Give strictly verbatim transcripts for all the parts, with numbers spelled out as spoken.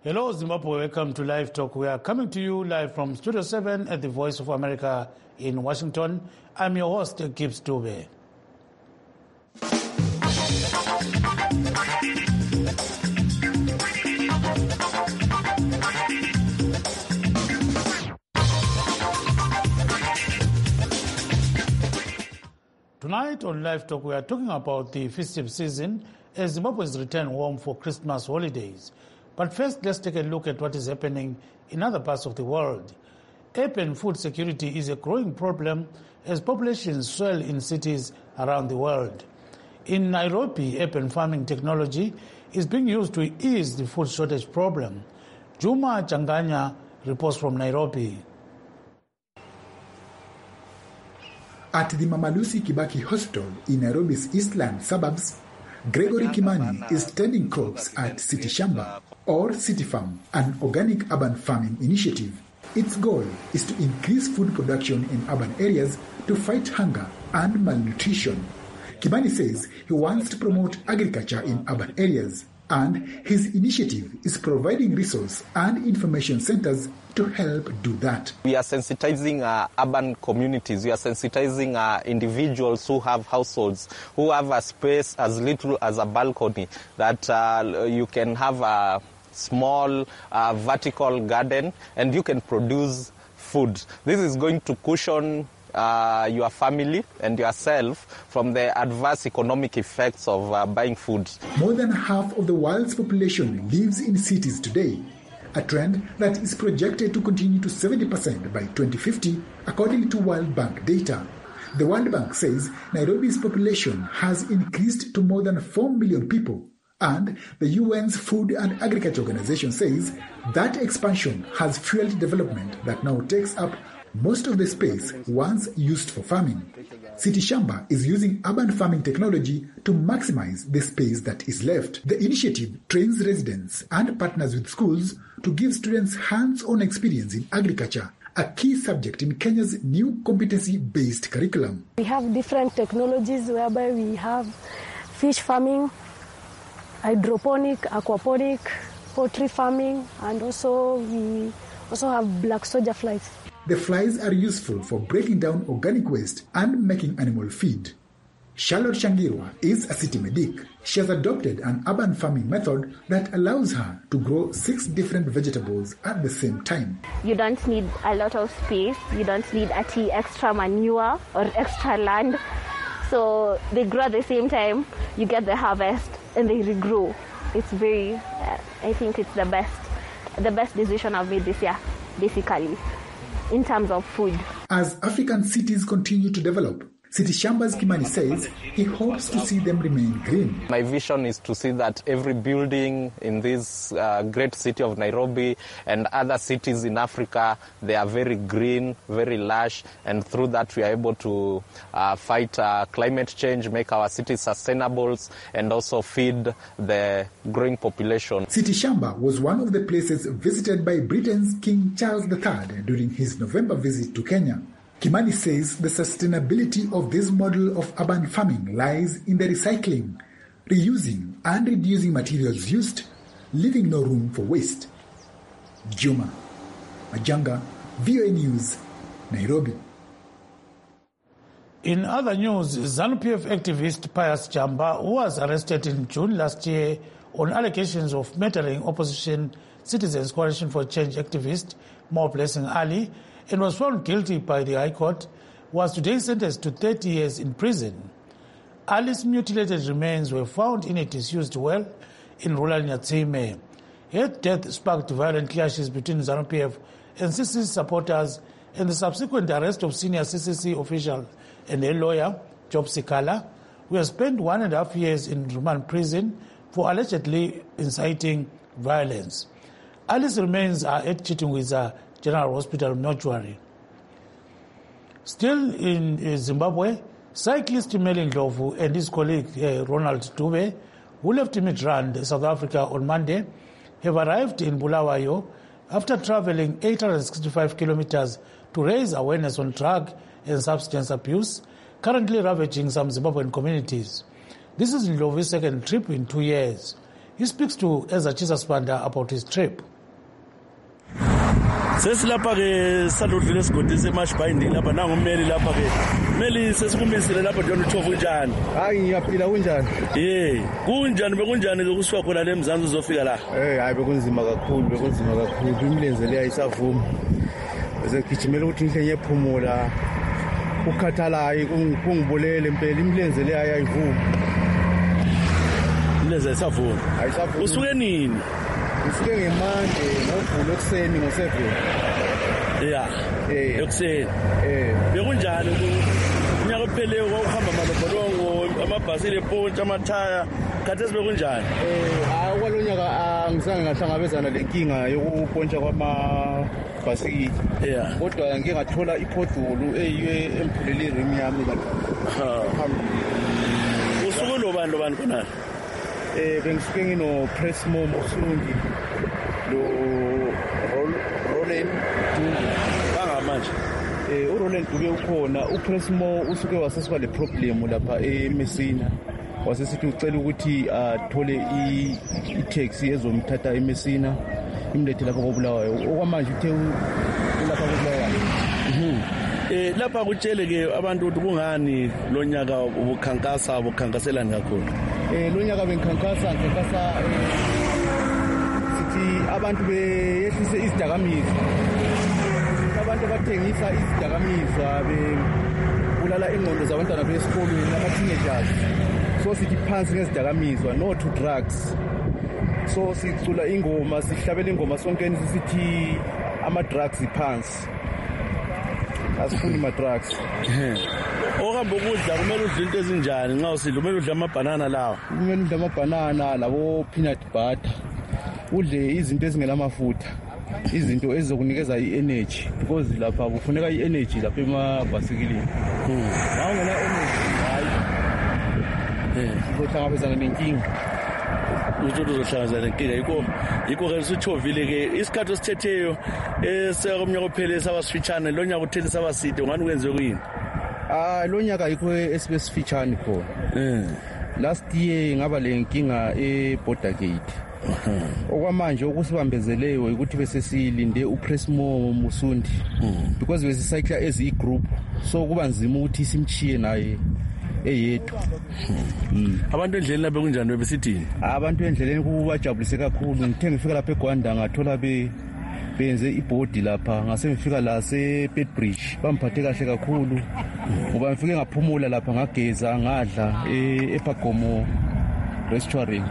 Hello, Zimbabwe. Welcome to Live Talk. We are coming to you live from Studio seven at the Voice of America in Washington. I'm your host, Gibbs Dube. Tonight on Live Talk, we are talking about the festive season as Zimbabweans return home for Christmas holidays. But first, let's take a look at what is happening in other parts of the world. Urban food security is a growing problem as populations swell in cities around the world. In Nairobi, urban farming technology is being used to ease the food shortage problem. Juma Changanya reports from Nairobi. At the Mama Lucy Kibaki Hospital in Nairobi's Eastland suburbs, Gregory Kimani is tending crops at City Shamba or City Farm, an organic urban farming initiative. Its goal is to increase food production in urban areas to fight hunger and malnutrition. Kimani says he wants to promote agriculture in urban areas, and his initiative is providing resource and information centers to help do that. We are sensitizing uh, urban communities. We are sensitizing uh, individuals who have households, who have a space as little as a balcony, that uh, you can have a small uh, vertical garden and you can produce food. This is going to cushion uh, your family and yourself from the adverse economic effects of uh, buying food. More than half of the world's population lives in cities today, a trend that is projected to continue to seventy percent by twenty fifty, according to World Bank data. The World Bank says Nairobi's population has increased to more than four million people, and the U N's Food and Agriculture Organization says that expansion has fueled development that now takes up most of the space once used for farming. City Shamba is using urban farming technology to maximize the space that is left. The initiative trains residents and partners with schools to give students hands-on experience in agriculture, a key subject in Kenya's new competency-based curriculum. We have different technologies whereby we have fish farming, hydroponic, aquaponic, poultry farming, and also we also have black soldier flies. The flies are useful for breaking down organic waste and making animal feed. Charlotte Shangirwa is a city medic. She has adopted an urban farming method that allows her to grow six different vegetables at the same time. You don't need a lot of space. You don't need a extra manure or extra land. So they grow at the same time. You get the harvest and they regrow. It's very, uh, I think it's the best, the best decision I've made this year, basically, in terms of food. As African cities continue to develop, City Shamba's Kimani says he hopes to see them remain green. My vision is to see that every building in this uh, great city of Nairobi and other cities in Africa, they are very green, very lush, and through that we are able to uh, fight uh, climate change, make our cities sustainable, and also feed the growing population. City Shamba was one of the places visited by Britain's King Charles the Third during his November visit to Kenya. Kimani says the sustainability of this model of urban farming lies in the recycling, reusing and reducing materials used, leaving no room for waste. Juma Majanga, V O A News, Nairobi. In other news, ZANU P F activist Pius Chamba, who was arrested in June last year on allegations of murdering opposition Citizens Coalition for Change activist Mo Blessing Ali, and was found guilty by the High Court, was today sentenced to thirty years in prison. Ali's mutilated remains were found in a disused well in rural Nyatsime. Her death sparked violent clashes between ZANU P F and C C C supporters and the subsequent arrest of senior C C C official and a lawyer, Job Sikala, who has spent one and a half years in remand prison for allegedly inciting violence. Ali's remains are at Chitungwiza General Hospital mortuary. Still in Zimbabwe, cyclist Melin Ndlovu and his colleague uh, Ronald Dube, who left Midrand, South Africa on Monday, have arrived in Bulawayo after traveling eight hundred sixty-five kilometers to raise awareness on drug and substance abuse, currently ravaging some Zimbabwean communities. This is Ndlovu's second trip in two years. He speaks to Eza Chisaspanda about his trip. Sesilapha ke saludlule sigodi semashbinding lapha nangummeli lapha ke. Meli sesikumisile lapha John Uthofu njani? Hayi ngiyaphila kunjani? Eh, kunjani bekunjani ke kusuka khona le Mzansi uzofika la? Eh hayi bekunzima kakhulu bekunzima kakhulu imilenze le ayisavuma. Bese gijimela ukuthi ngihle ngiyephumula. Ukhathalayo kungibulele impela imilenze le ayayivuma. Imilenze ayisavuma. Ayisavuma. Usuke nini? Usuke ngemande ngovulo ekseni ngo-seven. Yeah. Eh. Ekseni. Eh. Bekunjani unyaka ophele ukuhamba amalobholongo amabhasi lepontsha amathaya khathesi bekunjani? Eh hayi kwalonyaka angizange ngahlangabezana lenkinga yokupontsha kwamabhasikili. Yeah. Kodwa ngike ngathola iphodulu eyiwe emphulele rim yami lapha. Usuke lo bantu bantu khona? Eh bengisuke ngino Presmo Musundi lo Roland Dube bangamanje. Eh uRoland Dube ukhona uPresmo usuke wasesiba le problem lapha eMessina wasesithi ucela ukuthi athole i taxi ezomthatha eMessina imlethe lapha koBulawayo okwamanje uthe lapha koBulawayo. Mhm. Eh lapha kutshele ke abantu ukuthi kungani lo nyaka ubukhankasa ubukhankaselani kakhulu? Eh lo nyaka bengikhankasa ngikhankasa sithi abantu beyehlise izidakamizwa. Abantu abathengisa izidakamizwa bebulala ingqondo zabantwana besikolweni ama-teenagers. So sithi phansi ngezidakamizwa no to drugs. So sicula ingoma sihlabela ingoma sonke sithi ama-drugs phansi. Asifuni ma-drugs. Ohamba ukudla kumele udle into ezinjani nxa usidla kumele udle amabhanana lawa? Kumele udle amabhanana labo peanut butter. Udle izinto ezingelamafutha. Izinto ezizokunikeza i-energy because lapha kufuneka i-energy lapha emabhasikilini. Nawo ngena energy hayi. Eh, uzohlangabezana nenkinga. Uthi uzohlangabezana nenkinga yiko yiko ke usichovile ke isikhathi osthetheyo esekomnyaka ophele sabasifitshane lo nyaka uthele sabaside ngani kwenze kuyini? Ah lo nyaka yikho esibesifitshane khona. Eh. Last year ngaba lenkinga eBorder Gate. Okwamanje okusibambezeleyo ukuthi bese silinde uPresmo Musundi because bese cycle as a group so kuba nzima ukuthi simchiye naye eyedwa. Abantu endleleni lapha kunjani besithini? Abantu endleleni kubajabulise kakhulu ngithe ngifika lapha eGwanda ngathola be benze ibhodi lapha ngase ngifika la seBedbridge bamphathe kahle kakhulu ngoba ngifike ngaphumula lapha ngageza ngadla ePagomo restaurant.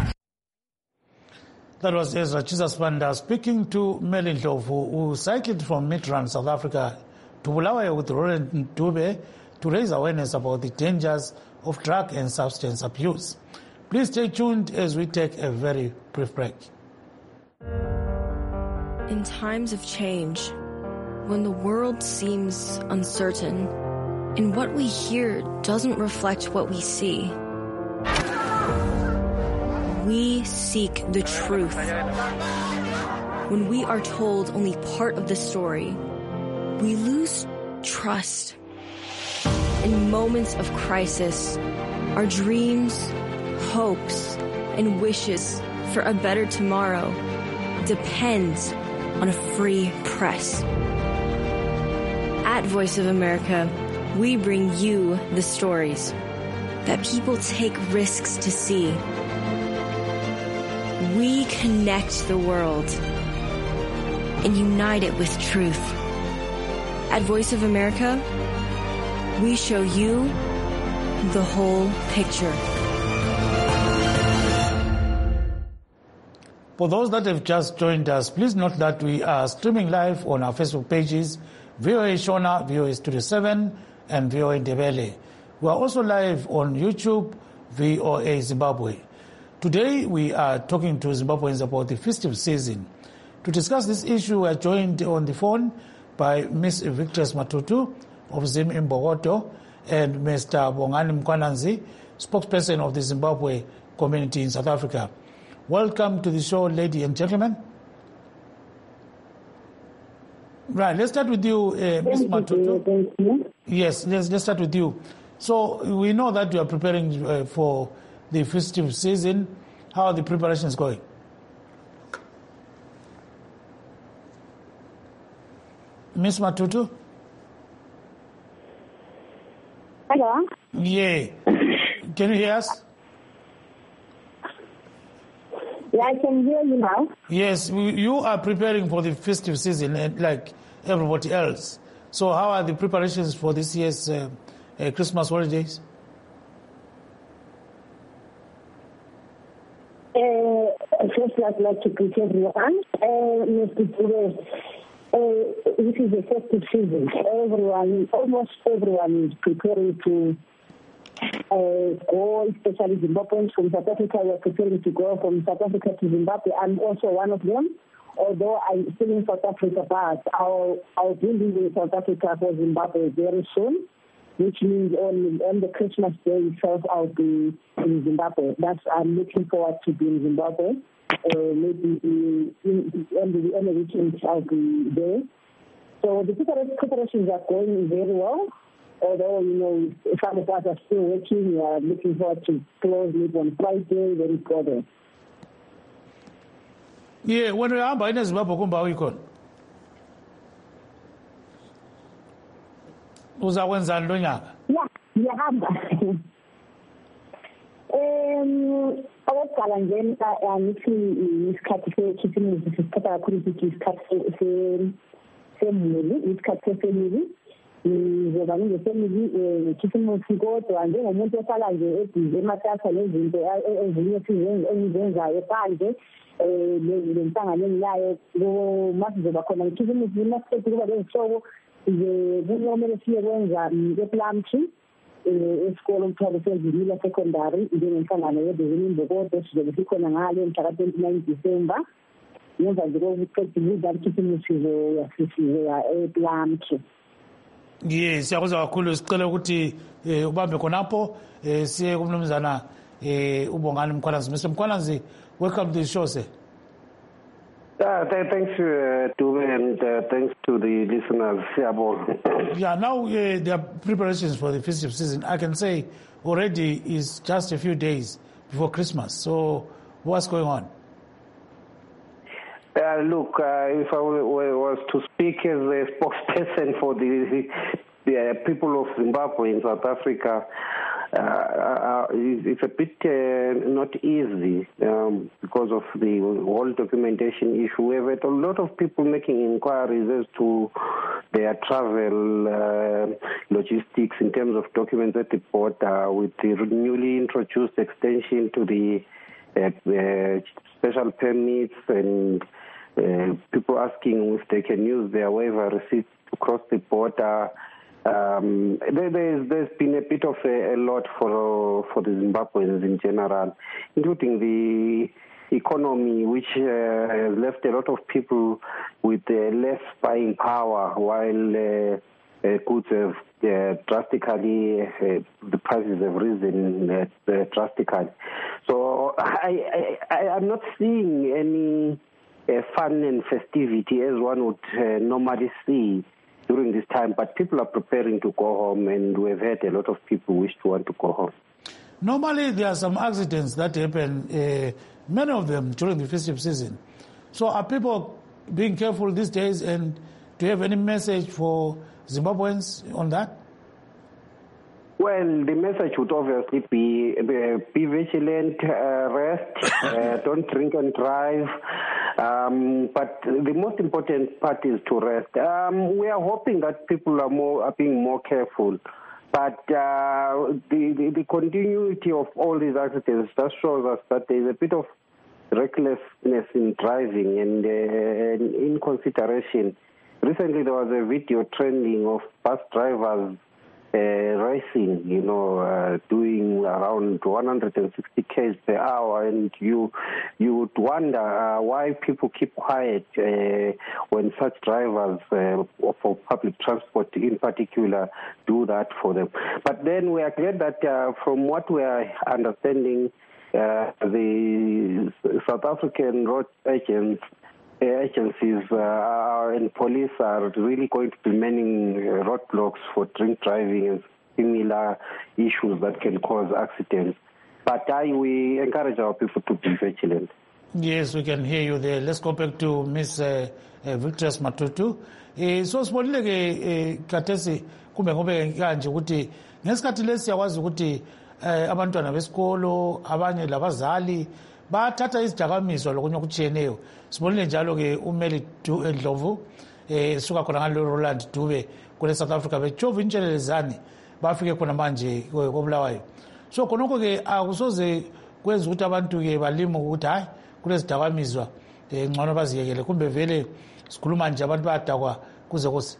That was Ezra Chisasbanda speaking to Meli Ndlovu, who cycled from Midrand, South Africa to Bulawayo with Roland Dube to raise awareness about the dangers of drug and substance abuse. Please stay tuned as we take a very brief break. In times of change, when the world seems uncertain and what we hear doesn't reflect what we see, we seek the truth. When we are told only part of the story, we lose trust. In moments of crisis, our dreams, hopes, and wishes for a better tomorrow depends on a free press. At Voice of America, we bring you the stories that people take risks to see. We connect the world and unite it with truth. At Voice of America, we show you the whole picture. For those that have just joined us, please note that we are streaming live on our Facebook pages, V O A Shona, V O A Studio seven, and V O A Ndebele. We are also live on YouTube, V O A Zimbabwe. Today we are talking to Zimbabweans about the festive season. To discuss this issue, we are joined on the phone by Miss Victress Matutu of Zim Imbogoto and Mister Bongani Mkwananzi, spokesperson of the Zimbabwe community in South Africa. Welcome to the show, ladies and gentlemen. Right, let's start with you, uh, Miss Matutu. Thank you. Yes, let's, let's start with you. So we know that you are preparing uh, for the festive season. How are the preparations going? Miss Matutu? Hello? Yeah. Can you hear us? Yeah, I can hear you now. Yes, you are preparing for the festive season like everybody else. So how are the preparations for this year's uh, uh, Christmas holidays? Uh, first, I'd like to greet everyone. Uh, Mister Dube, uh, this is a festive season. Everyone, almost everyone is preparing to uh, go, especially Zimbabweans from South Africa. We are preparing to go from South Africa to Zimbabwe. I'm also one of them. Although I'm still in South Africa, but I'll, I'll be leaving South Africa for Zimbabwe very soon, which means on, on the Christmas day itself, I'll be in Zimbabwe. That's, I'm looking forward to be in Zimbabwe. Uh, maybe in, in, on the end of the weekend, I'll be there. So the preparations are going very well. Although, you know, some of us are still working, we are looking forward to close maybe on Friday, then go there. Yeah, when we are buying a Zimbabwe, kumba uyikona. Uzakwenza lo nyaka? Yeah, ngiyahamba. Um, okokuqala nje angithi isikhathi sekhisimusi sisithatha kakhulu ukuthi isikhathi semuli, isikhathi sefamily. Ngizoba ngingefamily ngekhisimusi kodwa njengomuntu ohlala nje ebhizi ematasa nezinto ezinye engizenzayo phandle um lenhlangano engilayo masizoba khona ngekhisimusi masiqeda kuba lezihlobo kumele siye kwenza ePlumtree esikolo umthwalo sezimila secondary njengenhlangano yebhizinimbokodo sizobe sikhona ngalo mhla ka-twenty-nine December ngemva nje kokuqeda ukudla ikhisimusi sizoya ePlumtree. Yes, siyakuzwa kakhulu sicela ukuthi ubambe khonapho siye kumnumzana uBongani Mkhwanazi. Mister Mkhwanazi, welcome to the show, sir. Uh, th- thanks, uh, Dube, and uh, thanks to the listeners. Yeah, now uh, there are preparations for the festive season. I can say already is just a few days before Christmas. So what's going on? Uh, look, uh, if I w- w- was to speak as a spokesperson for the, the uh, people of Zimbabwe in South Africa, uh, uh, it's a bit uh, not easy um, because of the whole documentation issue. We have had a lot of people making inquiries as to their travel uh, logistics in terms of documents at the border with the newly introduced extension to the uh, uh, special permits and Uh, people asking if they can use their waiver receipts to cross the border. Um, there, there's, there's been a bit of a, a lot for for the Zimbabweans in general, including the economy, which uh, has left a lot of people with uh, less buying power, while uh, uh, goods have uh, drastically, uh, the prices have risen uh, uh, drastically. So I, I, I, I'm not seeing any Uh, fun and festivity as one would uh, normally see during this time, but people are preparing to go home, and we've had a lot of people wish to want to go home. Normally there are some accidents that happen, uh, many of them during the festive season. So are people being careful these days, and do you have any message for Zimbabweans on that? Well, the message would obviously be uh, be vigilant, uh, rest, uh, don't drink and drive. Um, but the most important part is to rest. Um, we are hoping that people are more are being more careful. But uh, the, the, the continuity of all these accidents just shows us that there is a bit of recklessness in driving and uh, inconsideration. Recently, there was a video trending of bus drivers uh, racing, you know, uh, doing around one hundred sixty kilometers per hour, and you you would wonder uh, why people keep quiet uh, when such drivers uh, for public transport in particular do that for them. But then we are glad that uh, from what we are understanding, uh, the South African road agents agencies uh, and police are really going to be manning roadblocks for drink driving and similar issues that can cause accidents. But I, we encourage our people to be vigilant. Yes, we can hear you there. Let's go back to Miss uh, uh, Victorious Matutu. Eh, so sibonile ke eh, kathesi kumbe ngobe kanje ukuthi ngesikhathi lesi siyakwazi ukuthi eh, abantwana besikolo abanye labazali bathatha izidakamizwa lokunye okutshiyeneyo. Sibonile njalo ke uMeli Ndlovu eh suka khona ngalo Roland Dube kule South Africa betshova intshelelezane bafike khona manje kobulawayo. So khonoko ke akusoze kwenza ukuthi abantu ke balima ukuthi hayi kulezidakamizwa engcono baziyekele kumbe vele sikhuluma nje abantu bayadakwa kuze kuse.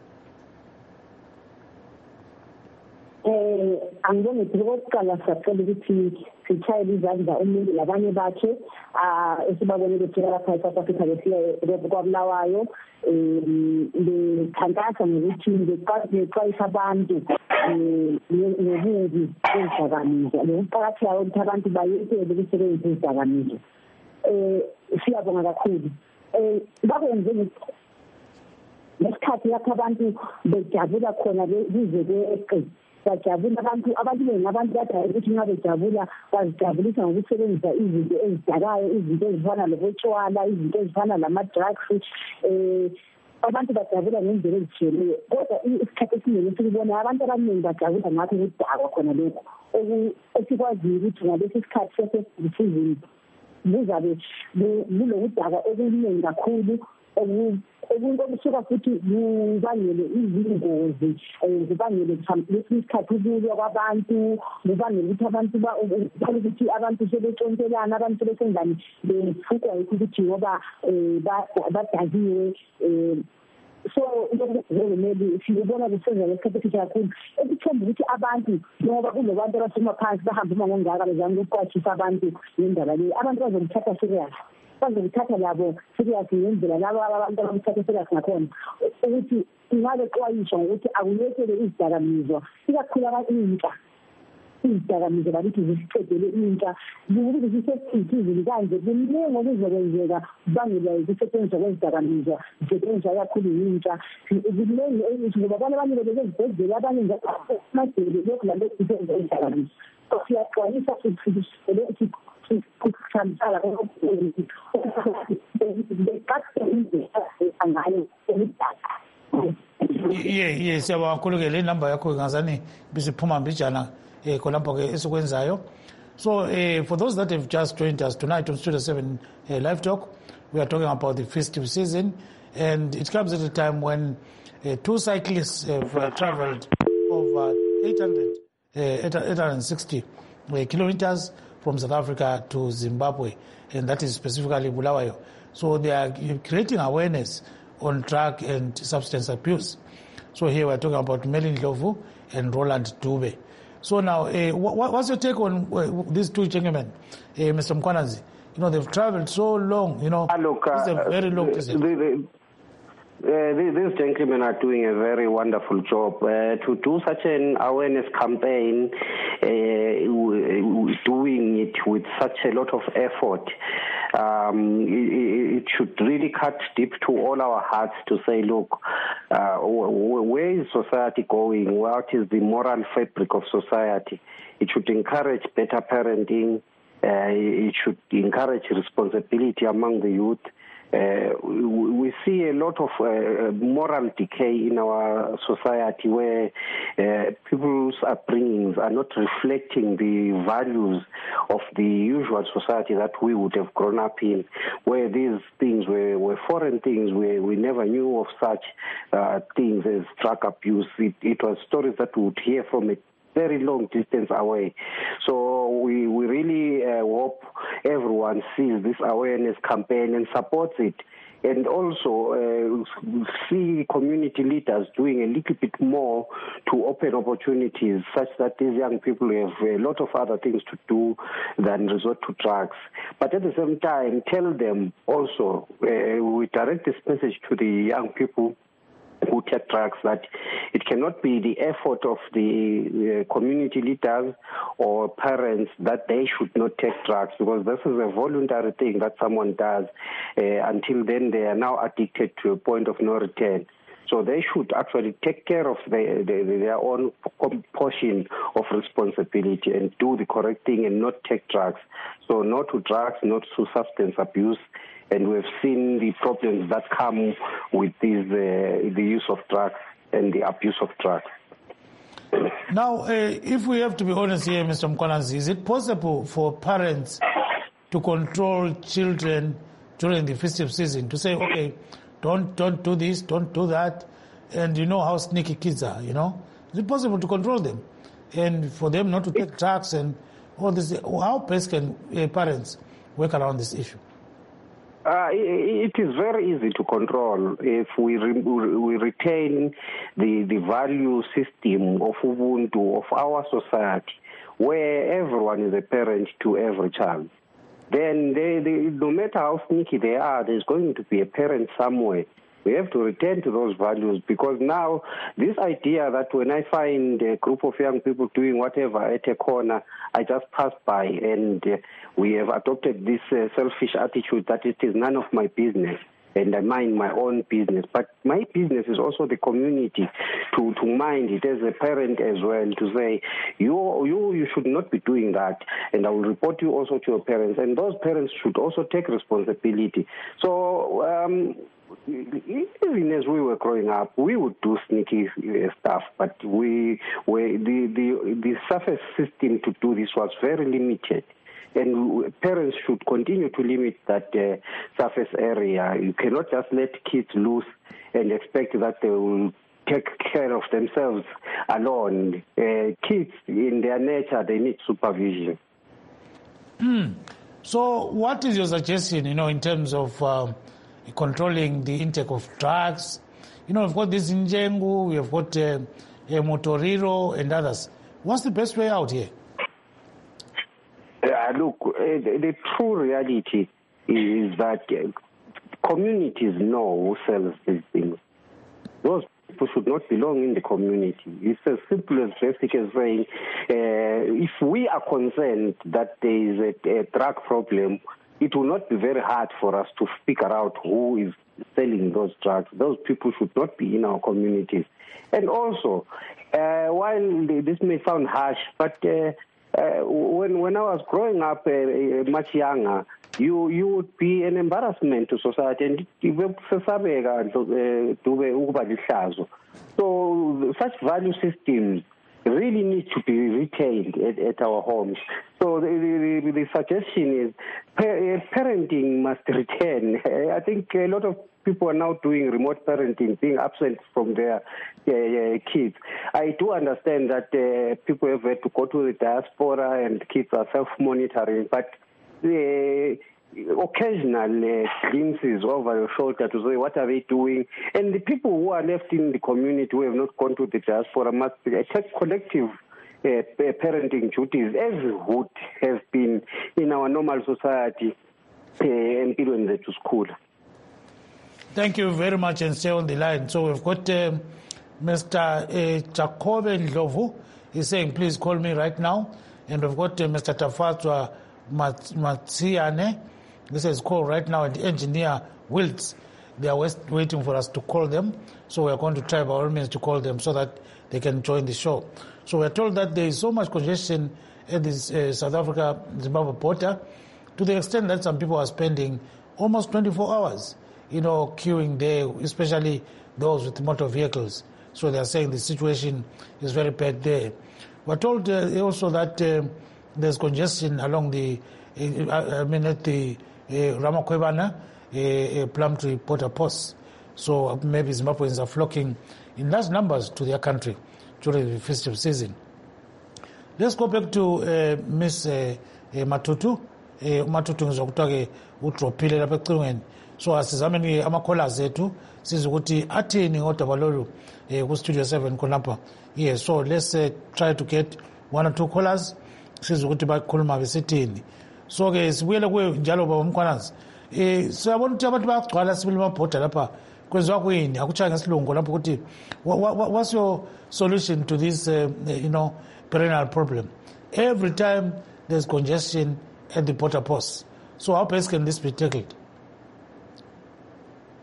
eh angiboni ukuthi okokuqala sacela ukuthi sitshayele izandla umuntu labanye bakhe ah esibabone ukuthi lapha eSouth Africa besiya kwabulawayo eh bekhankasa ngokuthi ngeqwayisa abantu ngobubi bezidakamizwa lokuqakatheka ukuthi abantu bayekele ukusebenzisa izidakamizwa. eh siyabonga kakhulu eh bakwenze lesikhathi lapho abantu bejabula khona bize kweqe bajabula abantu abantu bengabantu badala ukuthi nxa bejabula bazijabulisa ngokusebenzisa izinto ezidakayo izinto ezifana lobotshwala izinto ezifana lama-drugs eh abantu bajabula ngendlela ezitshiyeneyo kodwa isikhathi esiningi sikubona abantu abaningi bajabula ngakho ukudakwa khona lokhu esikwaziyo ukuthi ngalesi sikhathi sesesizini buzabe bulokudakwa okuningi kakhulu okusuka futhi kubangele izingozi kubangele lesi sikhathi ukulwa kwabantu kubangele ukuthi abantu ukuthi abantu sebetshontelana abantu sebesengani befukwa ukuthi ngoba badakiwe. So maybe siyibona kusenza lesikhathi kakhulu ekuthemba ukuthi abantu ngoba kunobantu abasemaphansi bahamba uma ngongaka bezama ukuqwashisa abantu ngendaba le abantu bazomthatha serious bazomthatha labo serious ngendlela labo abantu abamthatha serious ngakhona ukuthi ingabe xwayiswa ukuthi akuyekele izidakamizwa ikakhulu abantu izidakamizwa bakithi zisiqedele intsha ukuthi zisesithizini kanje kuningi okuzokwenzeka bangela ukusetshenziswa kwezidakamizwa zisetshenziswa kakhulu intsha kuningi ukuthi ngoba abanye abanye bezezibhedlela abanye ngamajele lokhu lalokhu kusenza izidakamizwa siyaxwayisa ukuthi kukhambisana ye ye siyabonga kakhulu ke le number yakho ngazani bisiphuma mbijana eh kolapho ke esikwenzayo. So uh, for those that have just joined us tonight on Studio seven uh, Live Talk, we are talking about the festive season, and it comes at a time when uh, two cyclists have uh, traveled over eight hundred, uh, eight hundred sixty uh, kilometers from South Africa to Zimbabwe, and that is specifically Bulawayo. So they are creating awareness on drug and substance abuse. So here we are talking about Meli Ndlovu and Roland Dube. So now, uh, what, what's your take on uh, these two gentlemen, uh, Mister Mkwanazi? You know, they've traveled so long, you know, uh, look, uh, it's a very long distance. The, Uh, these gentlemen are doing a very wonderful job. Uh, to do such an awareness campaign, uh, doing it with such a lot of effort, um, it, it should really cut deep to all our hearts to say, look, uh, where is society going? What is the moral fabric of society? It should encourage better parenting. Uh, it should encourage responsibility among the youth. Uh, we see a lot of uh, moral decay in our society where uh, people's upbringings are not reflecting the values of the usual society that we would have grown up in, where these things were, were foreign things, where we never knew of such uh, things as drug abuse. It, it was stories that we would hear from a very long distance away. So we, we really uh, hope everyone sees this awareness campaign and supports it. And also uh, see community leaders doing a little bit more to open opportunities such that these young people have a lot of other things to do than resort to drugs. But at the same time, tell them also, uh, we direct this message to the young people who take drugs, that it cannot be the effort of the uh, community leaders or parents that they should not take drugs, because this is a voluntary thing that someone does. Uh, until then, they are now addicted to a point of no return. So they should actually take care of the, the, their own portion of responsibility and do the correct thing and not take drugs. So not to drugs, not to substance abuse. And we've seen the problems that come with these, uh, the use of drugs and the abuse of drugs. Now, uh, if we have to be honest here, Mister Mkhwanazi, is it possible for parents to control children during the festive season, to say, okay, don't don't do this, don't do that, and you know how sneaky kids are, you know? Is it possible to control them and for them not to take drugs and all this? How best can uh, parents work around this issue? Uh, it is very easy to control if we re- we retain the, the value system of Ubuntu, of our society, where everyone is a parent to every child. Then they, they, no matter how sneaky they are, there's going to be a parent somewhere. We have to return to those values, because now this idea that when I find a group of young people doing whatever at a corner, I just pass by, and uh, we have adopted this uh, selfish attitude that it is none of my business and I mind my own business. But my business is also the community, to, to mind it as a parent as well, to say, you, you, you should not be doing that, and I will report you also to your parents, and those parents should also take responsibility. So, um, even as we were growing up, we would do sneaky stuff, but we, we the, the, the surface system to do this was very limited. And parents should continue to limit that uh, surface area. You cannot just let kids loose and expect that they will take care of themselves alone. Uh, kids, in their nature, they need supervision. Mm. So what is your suggestion, you know, in terms of um, controlling the intake of drugs? You know, we've got this Njengu, we have got uh, uh, Motoriro and others. What's the best way out here? Uh, look, uh, the, the true reality is that uh, communities know who sells these things. Those people should not belong in the community. It's as simple as basic as saying, uh, if we are concerned that there is a, a drug problem, it will not be very hard for us to figure out who is selling those drugs. Those people should not be in our communities. And also, uh, while this may sound harsh, but uh, Uh, when when I was growing up, uh, much younger, you you would be an embarrassment to society, and so such value systems really need to be retained at, at our homes. So the, the, the suggestion is parenting must return. I think a lot of people are now doing remote parenting, being absent from their uh, kids. I do understand that uh, people have had to go to the diaspora and kids are self-monitoring, but uh, occasional uh, glimpses over your shoulder to say what are they doing, and the people who are left in the community who have not gone to the diaspora must take collective uh, parenting duties, as would have been in our normal society uh, until when they to school. Thank you very much, and stay on the line. So we've got uh, Mister Uh, Jacob Ndlovu. He's saying, please call me right now. And we've got uh, Mister Tafatwa Matsiane. He says, call right now. And engineer Wilts, they are waiting for us to call them. So we are going to try by all means to call them so that they can join the show. So we are told that there is so much congestion at this uh, South Africa-Zimbabwe border, to the extent that some people are spending almost twenty-four hours, you know, queuing there, especially those with motor vehicles. So they are saying the situation is very bad there. We're told uh, also that uh, there's congestion along the, uh, I mean, at the uh, Ramakwebana, uh, uh, Plumtree border posts. So maybe Zimbabweans are flocking in large numbers to their country during the festive season. Let's go back to uh, Miss uh, uh, Matutu. Uh, Matutu ngizokutake utropile lapha ecingweni. So asizameni ama-callers ethu siza ukuthi athini ngodaba lolu eh ku studio seven khonapha. Yes, so let's uh, try to get one or two callers siza ukuthi bakhuluma besithini. So ke sibuyele kuwe njalo baba Mkhwanazi. Eh siyabona ukuthi abantu bagcwala sibili mabhoda lapha kwenziwa kuyini akuchaya ngesilungu lapho ukuthi what's your solution to this uh, you know perennial problem? Every time there's congestion at the border posts. So how best can this be tackled?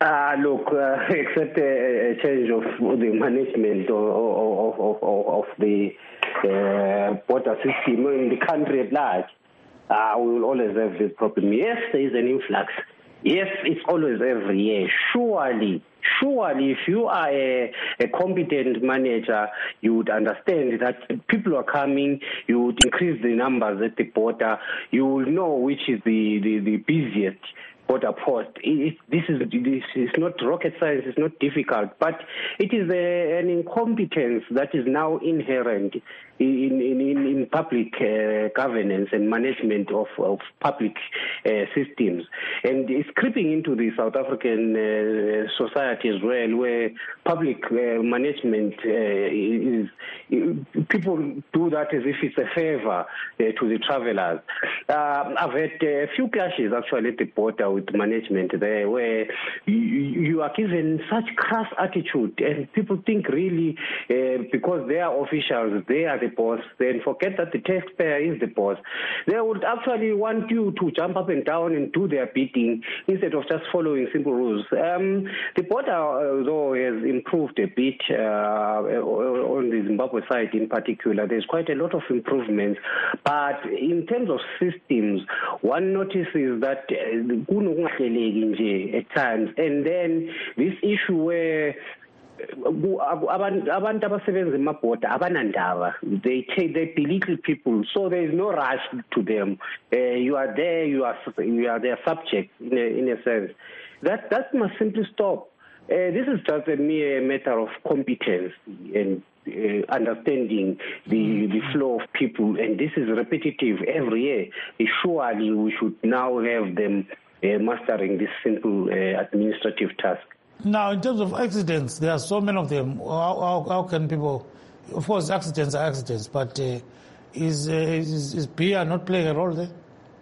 Uh, look, uh, except a, a change of the management of, of, of, of, of the uh, border system in the country at large, uh, we will always have this problem. Yes, there is an influx. Yes, it's always every year. Surely, surely, if you are a, a competent manager, you would understand that people are coming, you would increase the numbers at the border, you will know which is the, the, the busiest border post. It, this is this is not rocket science, it's not difficult, but it is a, an incompetence that is now inherent in in, in public uh, governance and management of, of public uh, systems. And it's creeping into the South African uh, society as well, where public uh, management uh, is, people do that as if it's a favor uh, to the travelers. Uh, I've had a few clashes actually at the border with management there, where you, you are given such crass attitude, and people think really uh, because they are officials, they are the boss, then forget that the taxpayer is the boss. They would actually want you to jump up and down and do their bidding instead of just following simple rules. Um, the border, uh, though, has improved a bit uh, on the Zimbabwe side in particular. There's quite a lot of improvements, but in terms of systems, one notices that uh, at times, and then this issue where abantu abasebenza emabhoda abanandaba, they take they belittle people, so there is no rush to them. Uh, you are there, you are you are their subject in a, in a sense. That that must simply stop. Uh, this is just a mere matter of competence and uh, understanding the the flow of people, and this is repetitive every year. Surely we should now have them uh, mastering this simple uh, administrative task. Now, in terms of accidents, there are so many of them. How, how, how can people... Of course, accidents are accidents, but uh, is, uh, is is P R not playing a role there?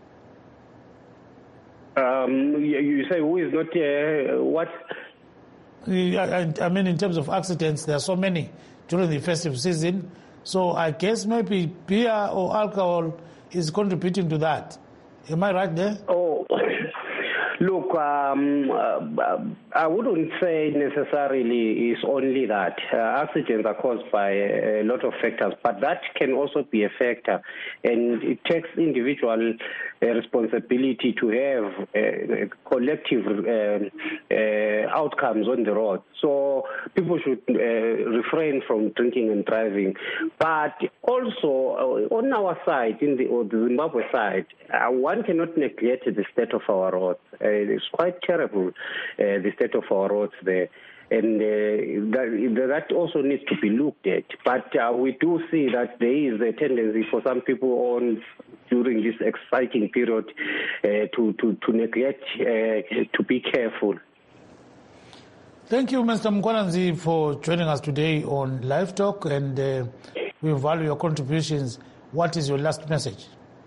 Um, you, you say who is not... Uh, what? I, I mean, in terms of accidents, there are so many during the festive season. So I guess maybe beer or alcohol is contributing to that. Am I right there? Oh, look, um, uh, I wouldn't say necessarily it's only that. Uh, accidents are caused by a lot of factors, but that can also be a factor. And it takes individual uh, responsibility to have uh, collective uh, uh, outcomes on the road. So people should uh, refrain from drinking and driving. But also, uh, on our side, in the, or the Zimbabwe side, uh, one cannot neglect the state of our roads. Uh, it's quite terrible, uh, the state of our roads there. And uh, that, that also needs to be looked at. But uh, we do see that there is a tendency for some people on during this exciting period uh, to, to, to neglect, uh, to be careful. Thank you, Mister Mkwananzi, for joining us today on Live Talk, and uh, we value your contributions. What is your last message?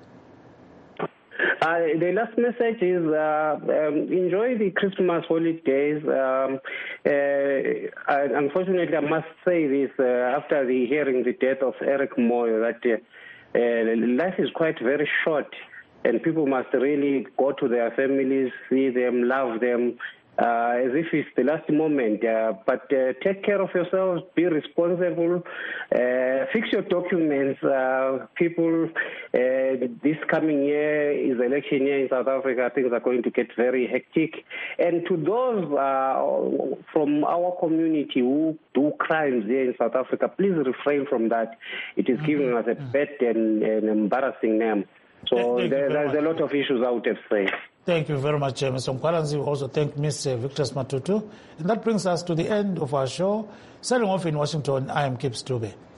Uh, the last message is uh, um, enjoy the Christmas holidays. Um, uh, I, unfortunately, I must say this uh, after the hearing the death of Eric Moyo, that uh, uh, life is quite very short, and people must really go to their families, see them, love them, Uh, as if it's the last moment, uh, but uh, take care of yourselves, be responsible, uh, fix your documents. Uh, people, uh, this coming year is election year in South Africa. Things are going to get very hectic. And to those uh, from our community who do crimes here in South Africa, please refrain from that. It is giving us a bad and, and embarrassing name. So there, there's a lot of issues out there. Say. Thank you very much, uh, Mister Mkwananzi. We also thank Miz Uh, Victor Matutu. And that brings us to the end of our show. Signing off in Washington, I am Kip Stube.